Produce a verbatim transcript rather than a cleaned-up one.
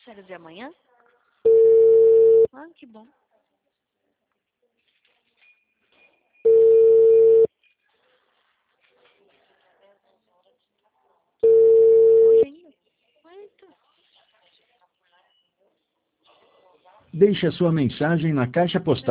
férias de amanhã? Ah, que bom. Hoje ainda? Eita. Deixe a sua mensagem na caixa postal.